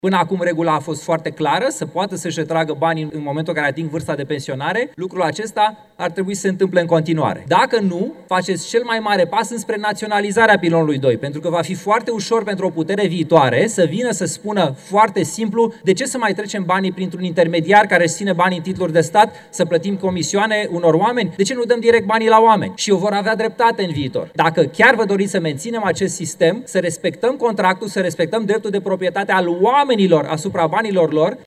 Până acum regula a fost foarte clară, să poată să-și retragă banii în momentul în care ating vârsta de pensionare. Lucrul acesta ar trebui să se întâmple în continuare. Dacă nu, faceți cel mai mare pas înspre naționalizarea pilonului 2, pentru că va fi foarte ușor pentru o putere viitoare să vină să spună foarte simplu de ce să mai trecem banii printr-un intermediar care își ține banii în titluri de stat, să plătim comisioane unor oameni, de ce nu dăm direct banii la oameni? Și o vor avea dreptate în viitor. Dacă chiar vă doriți să menținem acest sistem, să respectăm contractul, să respectăm dreptul de proprietate al oamenilor asupra banilor lor,